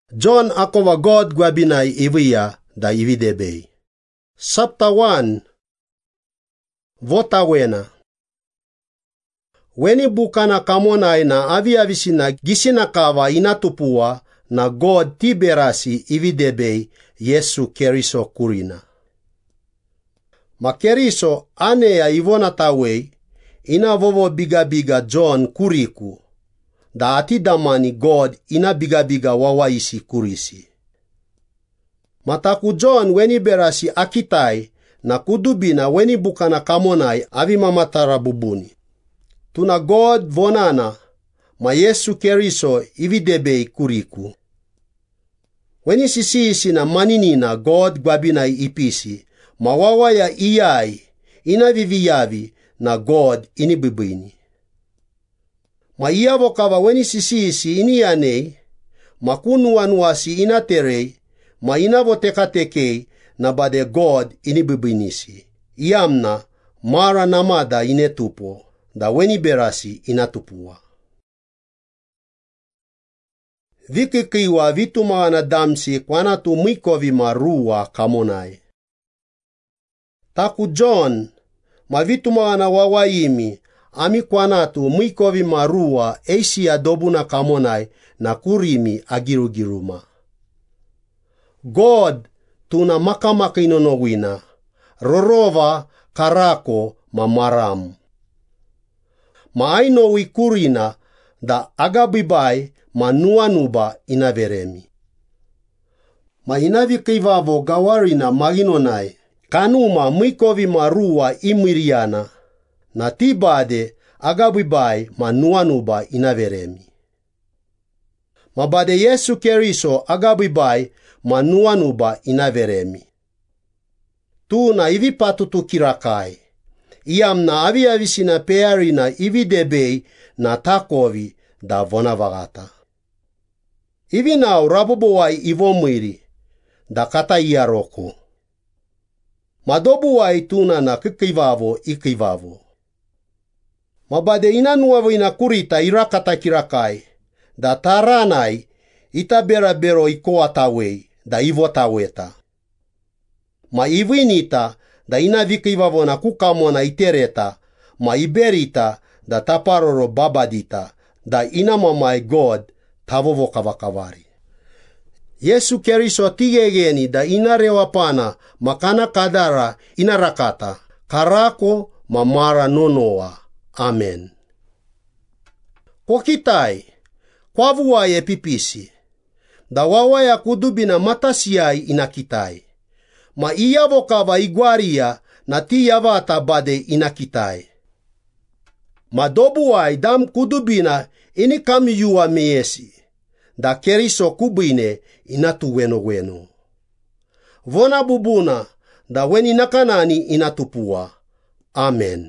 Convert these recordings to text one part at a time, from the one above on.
John ako wa God gwabinay iwiya da ividebei. Chapter 1. Votawena. Weni bukana kamonai na aviavisina gisina kawa inatupua na God tiberasi ividebei Yesu keriso kurina. Ma keriso anea ivona tawei ina vovo biga John kuriku. Da ati damani God ina biga wawaisi kurisi. Mataku John weni berasi akitai na kudubina weni bukana kamonai avimamatara bubuni. Tuna God vonana ma Yesu keriso ividebei kuriku. Weni sisi na maninina God gwabinai ipisi ma wawaya iyai ina viviyavi na God inibibini. Ma iyavo kava weni sisi inianei ma kunuanuasi inaterei ma inavo tekatekei na bade God inibibinisi. Iamna mara namada inetupo da weni berasi inatupua. Vikikiwa vitumana damsi kwanatu mwikovi marua kamonai. Taku John ma vitumana wawaimi ami kwanatu mwikovi marua eisi adobuna kamonai na kurimi agirugiruma. God tuna makamaka inonowina, rorova karako mamaram. Ma ainowi kurina da agabibai ma nuanuba inaveremi. Ma inavikivavo gawarina maginonai, kanuma mwikovi marua imiriana, na tibade agabibai ma nuanuba inaveremi. Ma bade Yesu keriso agabibai ma nuanuba inaveremi. Tu na ivi patutu kirakai. Iamna aviavisina pearina ividebei na takovi da vonavagata. Ivi nau raboboai ivomwiri da kata iaroko. Madobuai tuna na ikivavo. Mabade inanuavo inakurita irakata kirakai da taranai itaberabero ikoatawei da ivotaweta. Ma ivinita da inavikivavo na kukamona itereta ma iberita da taparoro babadita da inamamai God tavovo kavakavari. Yesu keriso tigegeni da inarewapana makana kadara inarakata karako mamara nonoa. Amen. Kokitai kwavuai epipisi da wawaya kudubina matasiai inakitai. Ma iyavo kava igwaria na tiyavata bade inakitai. Ma dobuai dam kudubina ini kamiyua meesi. Da keriso kubine inatuweno. Vona bubuna da weni nakanani inatupua. Amen.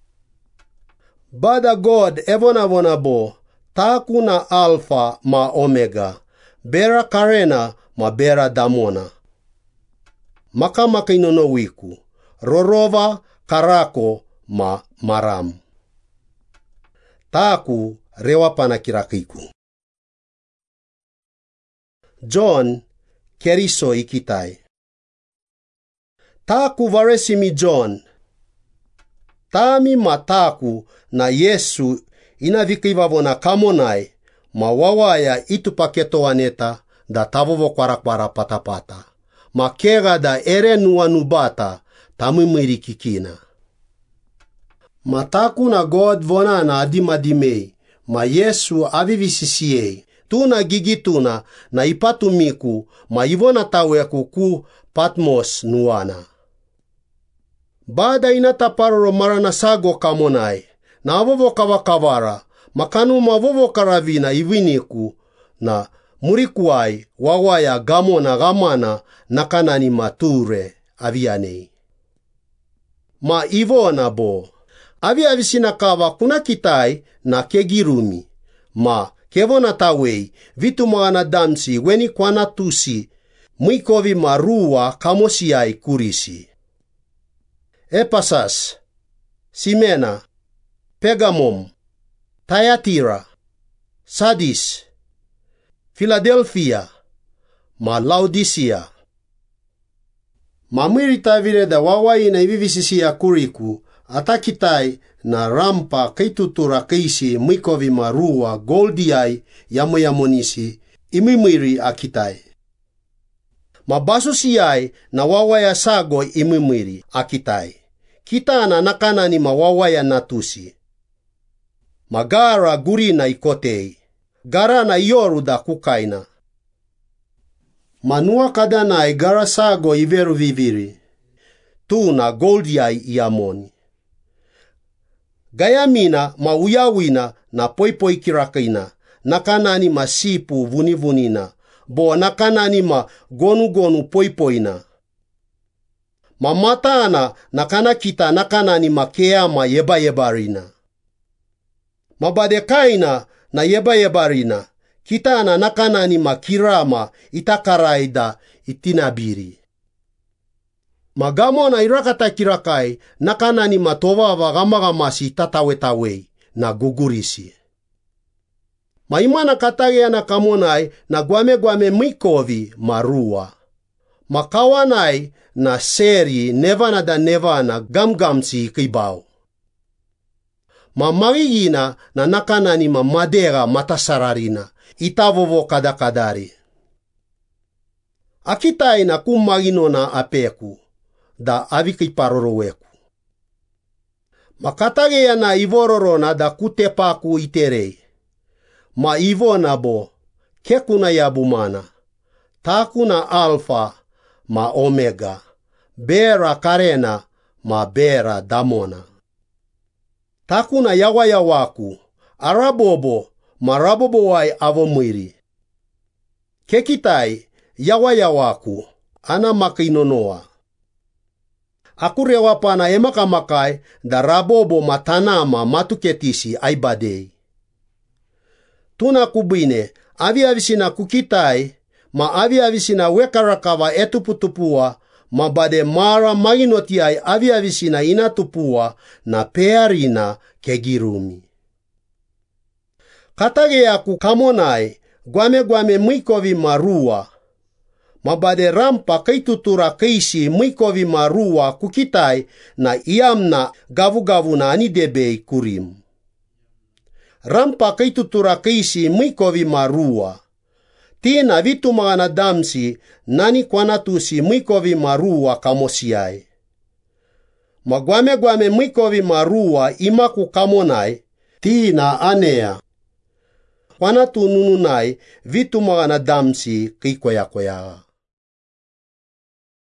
Bada God evona bo taku na alfa ma omega. Bera karena ma bera damona. Makamaka inonowiku, rorova karako ma maram. Taku rewapana kirakiku. John keriso ikitai. Taku varesimi John. Tami mataku na Yesu inavikivavo na kamonai ma wawaya itupaketoaneta da tavovo kwarakwara patapata. Ma kega da ere nuanubata tamimiri kikina. Mataku na God vonana adimadimei, ma Yesu avivisisiei, tuna gigituna na ipatumiku, ma ivona taweku ku Patmos nuana. Bada inataparoro marana sago kamonai, na avovo kavakavara, makanu mavovo karavina iviniku, na murikuai wawaya gamona gamana nakanani mature avianei. Ma ivona bo, aviavisina kava kuna kitai na kegirumi, ma kevona tawei vitumana damsi weni kwana tusi mwikovi marua kamosiai kurisi. Epasas, Simena, Pergamum, Thyatira, Sardis, Philadelphia, ma Laodicea. Mamwirita vile da wawai na ivivisisia kuriku, atakitai na rampa kaitutura keisi mwikovi marua goldiai yamoyamonisi imimwiri akitai. Mabasusiai na wawaya sago imimwiri akitai. Kitana nakanani mawawaya natusi. Magara gurina ikotei. Garana ioru da kukaina. Manua kadanai gara sago iveru viviri. Tuna goldiai iamoni. Gayamina mauyawina na poipoi kirakaina. Nakanani masipu vunivunina. Bo nakanani ma gonu poipoina. Mamatana nakana kita nakanani makeama yebarina. Mabadekaina na yebarina. Kitana nakanani makirama itakaraida itinabiri. Magamo na irakata kirakai nakanani matovava gamagamasi tatawetawei na gugurisi. Maimana katagea na kamonai na gwame mikovi marua. Makawanai na seri nevana gamgamsi kibao. Mamagigina na nakanani mamadera matasararina itavovo kadakadari. Akitai na kumagino na apeku da avikiparoroweku. Makatagea na ivororona da kutepaku iterei. Ma ivona bo kekuna yabumana. Takuna alfa ma omega. Bera karena ma bera damona. Takuna yawayawaku. Arabobo ma rabobowai avomwiri. Kekitai yawayawaku. Ana makinonoa. Akurewapana emakamakai da rabobo matanama matuketisi aibadei. Tuna kubine aviavisina kukitai ma aviavisina wekarakava etuputupua ma bade mara maginotiai aviavisina inatupua na pearina kegirumi. Katageaku kamonai gwame mwikovi marua ma bade rampa kaitutura keisi mwikovi marua kukitai na iamna gavu na anidebei kurim. Rampa kaitutura keisi mwikovi marua. Tina vitu magana damsi nani kwanatusi mwikovi marua kamosiai. Magwame mwikovi marua imaku kamonai. Tina anea. Kwanatu nununai vitu magana damsi kikoya.